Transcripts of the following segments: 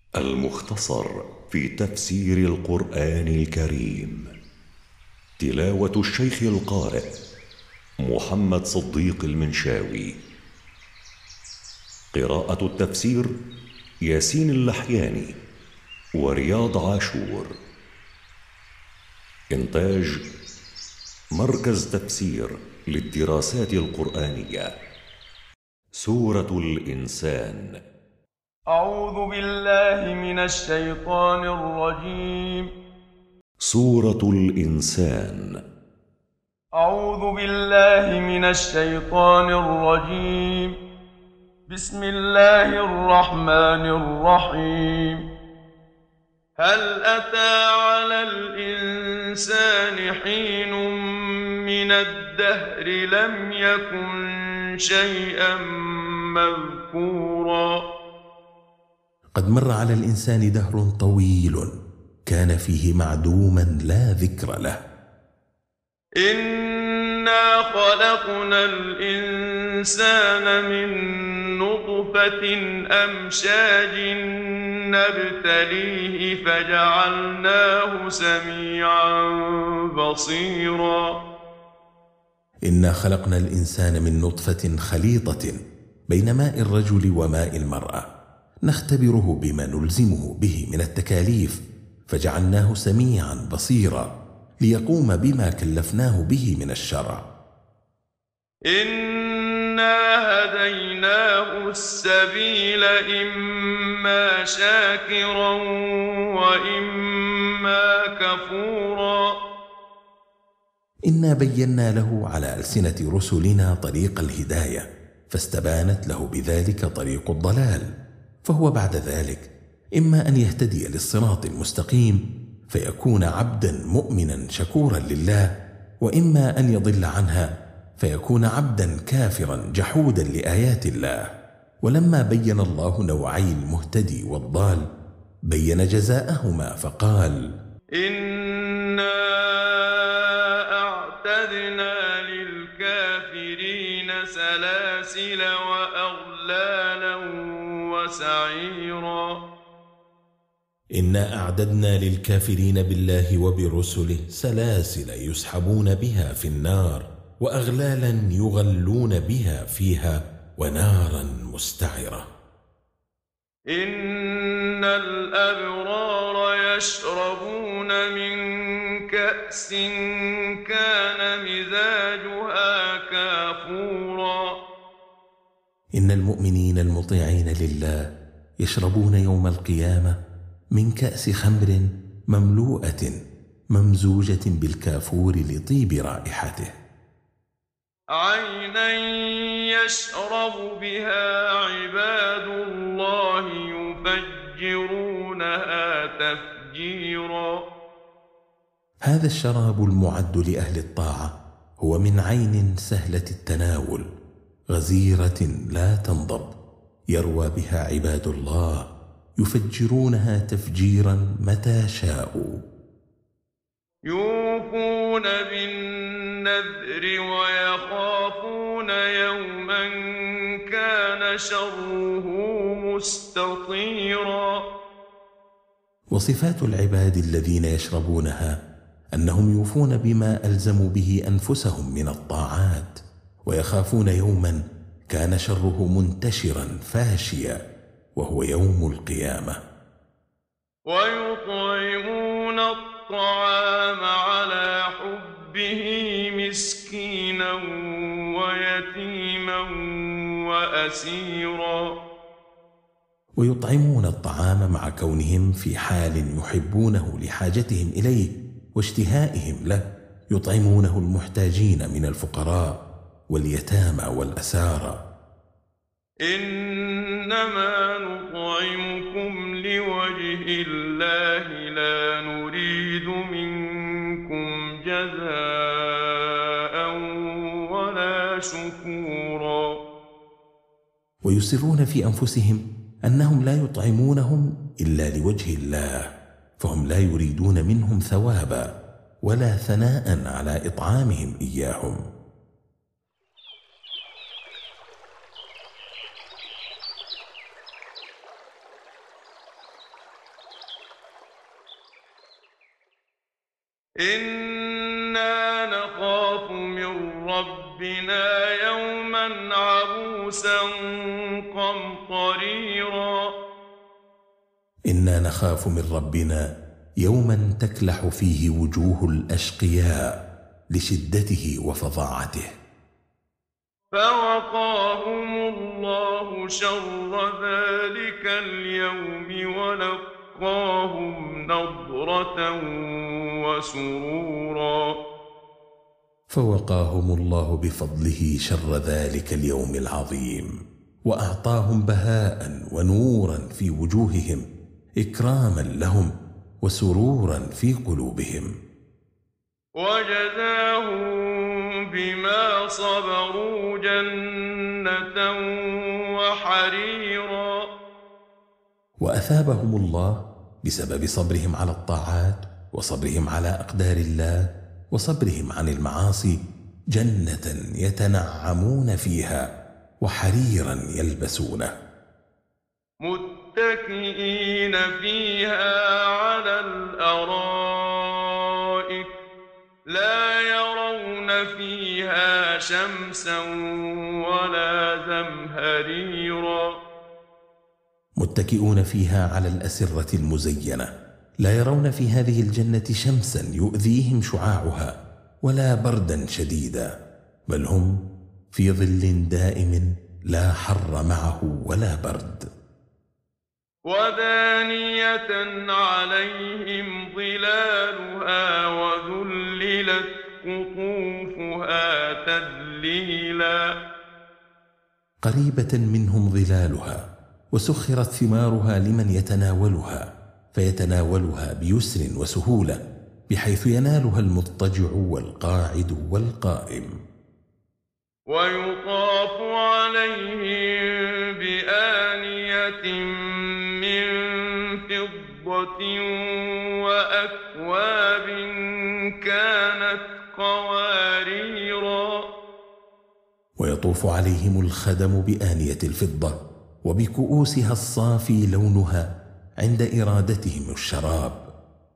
المختصر في تفسير القرآن الكريم. تلاوة الشيخ القارئ محمد صديق المنشاوي. قراءة التفسير ياسين اللحياني ورياض عاشور. إنتاج مركز تفسير للدراسات القرآنية. سورة الإنسان. أعوذ بالله من الشيطان الرجيم. سورة الإنسان. أعوذ بالله من الشيطان الرجيم. بسم الله الرحمن الرحيم. هل أتى على الإنسان حين من الدهر لم يكن شيئا مذكورا. قد مر على الإنسان دهر طويل كان فيه معدوما لا ذكر له. إنا خلقنا الإنسان من نطفة أمشاج نبتليه فجعلناه سميعا بصيرا. إنا خلقنا الإنسان من نطفة خليطة بين ماء الرجل وماء المرأة نختبره بما نلزمه به من التكاليف، فجعلناه سميعا بصيرا ليقوم بما كلفناه به من الشرع. إنا هديناه السبيل إما شاكرا وإما كفورا. إنا بينا له على ألسنة رسلنا طريق الهداية فاستبانت له بذلك طريق الضلال، فهو بعد ذلك إما أن يهتدي للصراط المستقيم فيكون عبدا مؤمنا شكورا لله، وإما أن يضل عنها فيكون عبدا كافرا جحودا لآيات الله. ولما بين الله نوعي المهتدي والضال بين جزاءهما فقال: إنا أعتدنا للكافرين سلاسل وأغلالا وسعيرا. إنا أعددنا للكافرين بالله وبرسله سلاسل يسحبون بها في النار وأغلالا يغلون بها فيها ونارا مستعرة. إن الأبرار يشربون من كأس كان مزاجها كافورا. إن المؤمنين المطيعين لله يشربون يوم القيامة من كأس خمر مملوءة ممزوجة بالكافور لطيب رائحته. عينا يشرب بها عباد الله يفجرونها تفجيرا. هذا الشراب المعد لأهل الطاعة هو من عين سهلة التناول غزيرة لا تنضب يروى بها عباد الله يفجرونها تفجيرا متى شاءوا. يوفون بالنذر ويخافون يوما كان شره مستطيرا. وصفات العباد الذين يشربونها أنهم يوفون بما ألزموا به أنفسهم من الطاعات، ويخافون يوما كان شره منتشرا فاشيا وهو يوم القيامة. ويطعمون الطعام على حبه مسكينا ويتيما وأسيرا. ويطعمون الطعام مع كونهم في حال يحبونه لحاجتهم إليه واشتهائهم له، يطعمونه المحتاجين من الفقراء واليتامى والأسارى. إنما نطعمكم لوجه الله لا نريد منكم جزاء ولا شكورا. ويسرون في أنفسهم أنهم لا يطعمونهم إلا لوجه الله، فهم لا يريدون منهم ثوابا ولا ثناء على إطعامهم إياهم. إنا نخاف من ربنا يوما عبوسا قمطريرا إنا نخاف من ربنا يوما تكلح فيه وجوه الأشقياء لشدته وفظاعته. فوقاهم الله شر ذلك اليوم ولقاهم نضرة وسرورا. فوقاهم الله بفضله شر ذلك اليوم العظيم، وأعطاهم بهاء ونورا في وجوههم إكراما لهم وسرورا في قلوبهم. وجزاهم بما صبروا جنة وحريرا. وأثابهم الله بسبب صبرهم على الطاعات وصبرهم على أقدار الله وصبرهم عن المعاصي جنة يتنعمون فيها وحريرا يلبسونه، متكئين فيها على الأرائك لا يرون فيها شمسا ولا زمهريرا. متكئون فيها على الأسرة المزينة لا يرون في هذه الجنة شمسا يؤذيهم شعاعها ولا بردا شديدا، بل هم في ظل دائم لا حر معه ولا برد. ودانية عليهم ظلالها وذللت قطوفها تذليلا. قريبة منهم ظلالها وسخرت ثمارها لمن يتناولها، فيتناولها بيسر وسهولة بحيث ينالها المضطجع والقاعد والقائم. ويطاف عليهم بآنية من فضة وأكواب كانت قواريرا. ويطوف عليهم الخدم بآنية الفضة وبكؤوسها الصافي لونها عند إرادتهم الشراب.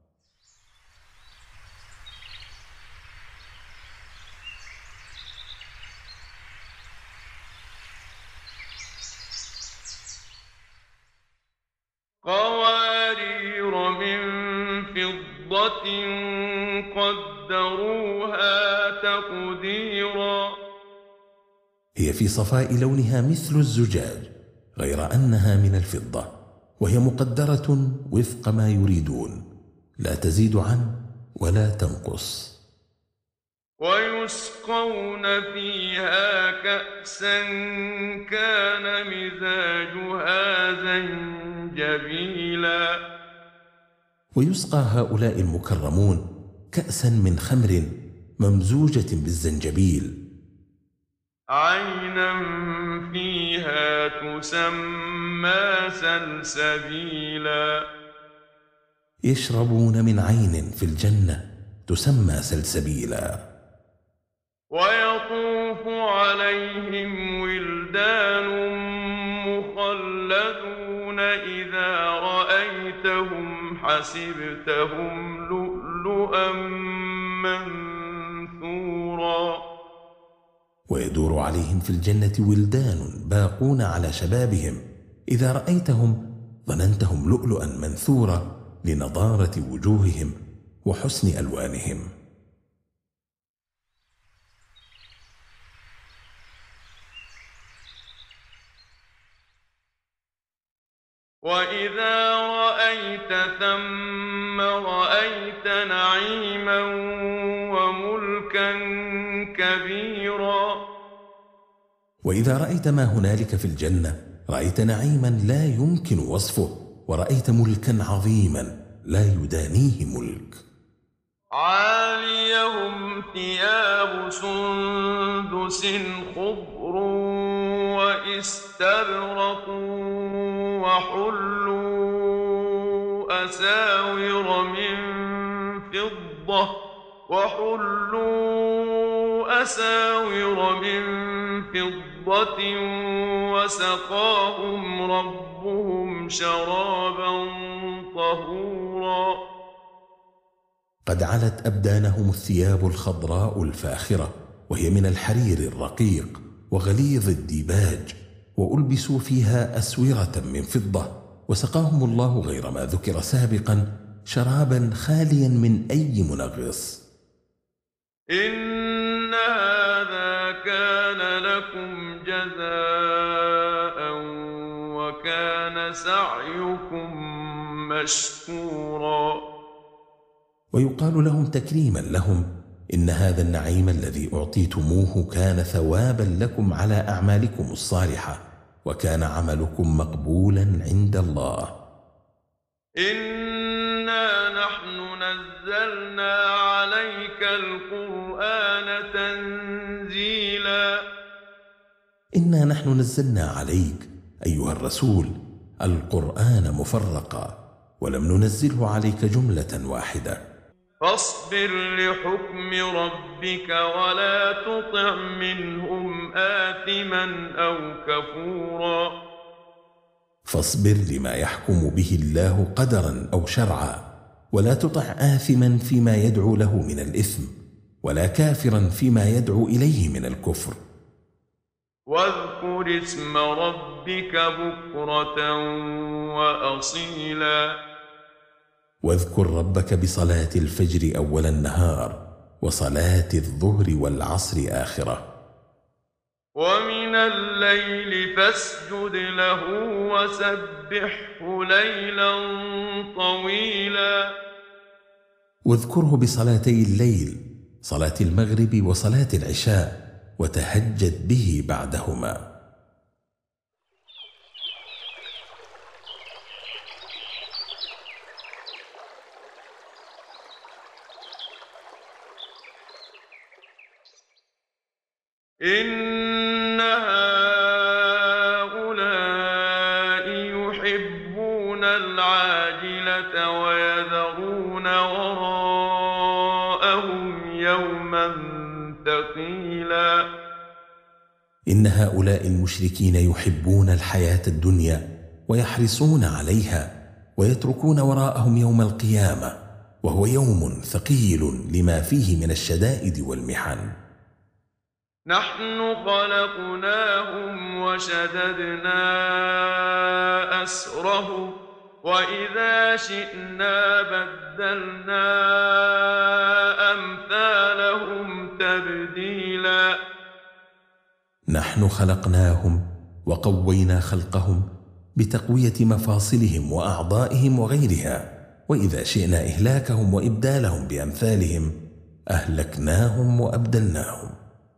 قوارير من فضة قدروها تقديرا. هي في صفاء لونها مثل الزجاج غير أنها من الفضة، وهي مقدرة وفق ما يريدون لا تزيد عنه ولا تنقص. ويسقون فيها كأسا كان مزاجها زنجبيلا. ويسقى هؤلاء المكرمون كأسا من خمر ممزوجة بالزنجبيل، عينا فيها تسمى سلسبيلا. يشربون من عين في الجنة تسمى سلسبيلا. ويطوف عليهم ولدان مخلدون إذا رأيتهم حسبتهم لؤلؤا منثورا. ويدور عليهم في الجنة ولدان باقون على شبابهم، إذا رأيتهم ظننتهم لؤلؤا منثورا لنضارة وجوههم وحسن ألوانهم. وإذا رأيت ثم رأيت نعيما وملكا كبيرا. وإذا رأيت ما هنالك في الجنة رأيت نعيما لا يمكن وصفه، ورأيت ملكا عظيما لا يدانيه ملك. عاليهم ثياب سندس خضر واستبرق وحلوا أساور من فضة وسقاهم ربهم شرابا طهورا. قد علت أبدانهم الثياب الخضراء الفاخرة، وهي من الحرير الرقيق وغليظ الديباج، وألبسوا فيها أسورة من فضة، وسقاهم الله غير ما ذكر سابقا شرابا خاليا من أي منغص. إن هذا كان لكم جزاء وكان سعيكم مشكورا. ويقال لهم تكريما لهم: إن هذا النعيم الذي أعطيتموه كان ثوابا لكم على أعمالكم الصالحة، وكان عملكم مقبولا عند الله. إنا نحن نزلنا عليك القرآن تنزيلا. إنا نحن نزلنا عليك أيها الرسول القرآن مفرقا، ولم ننزله عليك جملة واحدة. فاصبر لحكم ربك ولا تطع منهم آثما أو كفورا. فاصبر لما يحكم به الله قدرا أو شرعا، ولا تطع آثما فيما يدعو له من الإثم، ولا كافرا فيما يدعو إليه من الكفر. واذكر اسم ربك بكرة وأصيلا. واذكر ربك بصلاة الفجر أول النهار، وصلاة الظهر والعصر آخرة. ومن الليل فاسجد له وسبحه ليلا طويلا. واذكره بصلاتي الليل، صلاة المغرب وصلاة العشاء، وتهجد به بعدهما. إن هؤلاء يحبون العاجلة ويذرون وراءهم يوما ثقيلا. إن هؤلاء المشركين يحبون الحياة الدنيا ويحرصون عليها، ويتركون وراءهم يوم القيامة، وهو يوم ثقيل لما فيه من الشدائد والمحن. نحن خلقناهم وشددنا أسرهم، وإذا شئنا بدلنا أمثالهم تبديلا. نحن خلقناهم وقوينا خلقهم بتقوية مفاصلهم وأعضائهم وغيرها، وإذا شئنا إهلاكهم وإبدالهم بأمثالهم أهلكناهم وأبدلناهم.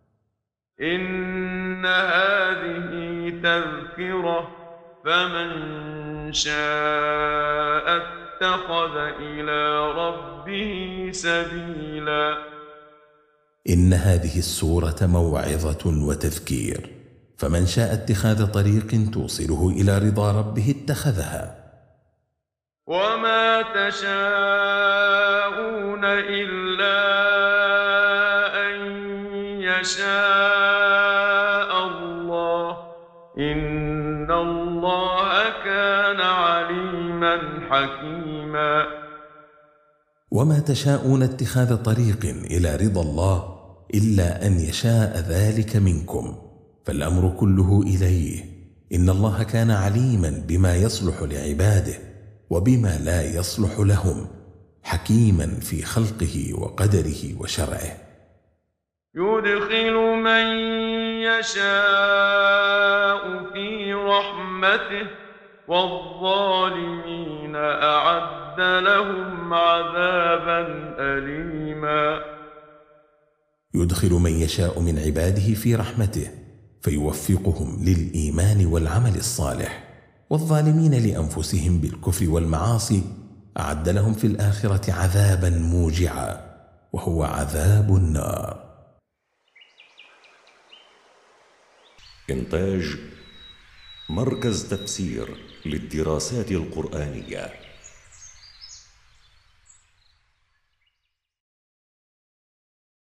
إن هذه تذكرة فمن شاء اتخذ إلى ربه سبيلا. إن هذه السورة موعظة وتذكير، فمن شاء اتخاذ طريق توصله إلى رضا ربه اتخذها. وما تشاءون إلا أن يشاء الله، إن الله كان عليما حكيما. وما تشاءون اتخاذ طريق إلى رضا الله إلا أن يشاء ذلك منكم، فالأمر كله إليه. إن الله كان عليما بما يصلح لعباده وبما لا يصلح لهم، حكيما في خلقه وقدره وشرعه. يدخل من يشاء في رحمته، والظالمين أعد لهم عذابا أليما. يدخل من يشاء من عباده في رحمته فيوفقهم للإيمان والعمل الصالح، والظالمين لأنفسهم بالكفر والمعاصي أعد لهم في الآخرة عذابا موجعا، وهو عذاب النار. إنتاج مركز تفسير للدراسات القرآنية.